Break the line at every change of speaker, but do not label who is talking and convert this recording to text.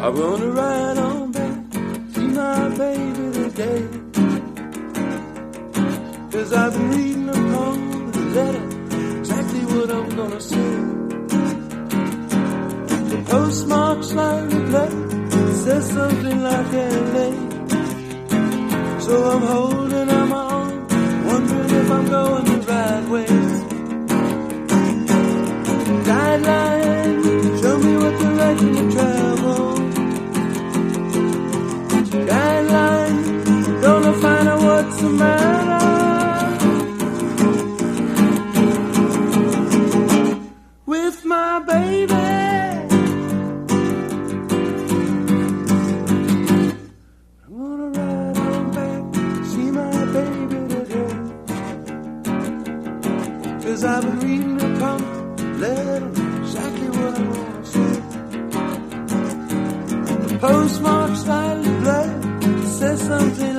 I wanna ride on back, see my baby today. 'Cause I've been reading upon the letter exactly what I'm gonna say. The postmark slightly black, says something like LA. So I'm holding on my own, wondering if I'm going the right way. Guideline, show me what direction to travel. Guideline, gonna find out what's the matter. With my baby. I'm gonna ride on back, see my baby today. 'Cause I've been reading upon letter, exactly what I wanna say. The postmark slightly black, says something